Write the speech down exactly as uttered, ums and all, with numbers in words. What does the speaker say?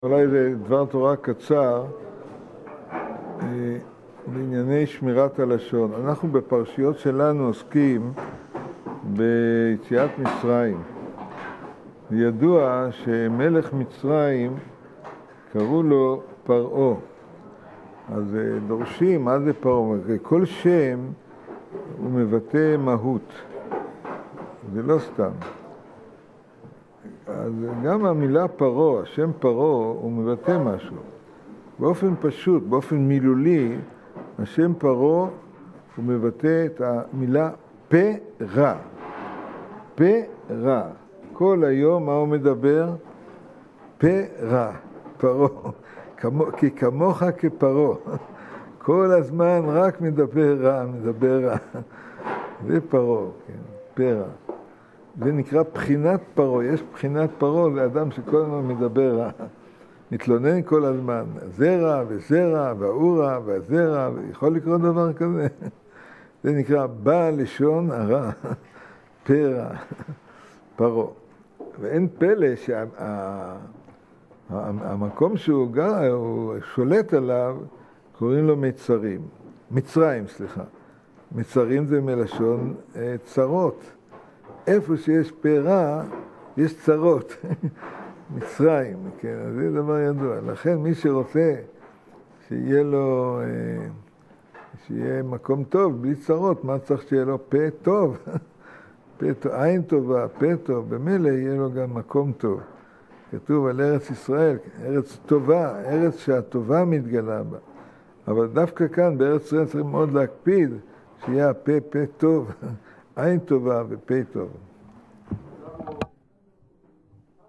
אולי זה דבר תורה קצר בענייני שמירת הלשון. אנחנו בפרשיות שלנו עוסקים ביציאת מצרים. ידוע שמלך מצרים קראו לו פרעה. אז דורשים מה זה פרעה. כל שם הוא מבטא מהות. זה לא סתם. אז גם המילה פרעה, השם פרעה, הוא מבטא משהו. באופן פשוט, באופן מילולי, השם פרעה הוא מבטא את המילה פה רע. פה רע. כל היום מה הוא מדבר? פה רע. פרעה. כמו, כי כמוך כפרעה. כל הזמן רק מדבר רע, מדבר רע. זה פרעה, כן, פה רע. זה נקרא בחינת פרעה. יש בחינת פרעה, זה אדם שכל הזמן מדבר רע. מתלונן כל הזמן. זה רע וזה רע והוא רע וזה רע. יכול לקרות דבר כזה. זה נקרא בעל לשון הרע. פה רע. פרעה. ואין פלא שהמקום שהוא גר, הוא שולט עליו, קוראים לו מצרים. מצרים, סליחה. מצרים זה מלשון צרות. איפה שיש פה רע, יש צרות. מצרים, כן, זה דבר ידוע. לכן מי שרוצה שיהיה לו, שיהיה מקום טוב, בלי צרות, מה צריך שיהיה לו פה טוב? פה טוב, עין טובה, פה טוב, במילא יהיה לו גם מקום טוב. כתוב על ארץ ישראל, ארץ טובה, ארץ שהטובה מתגלה בה. אבל דווקא כאן, בארץ ישראל, צריך מאוד להקפיד שיהיה הפה פה טוב, עין טובה ופה טוב.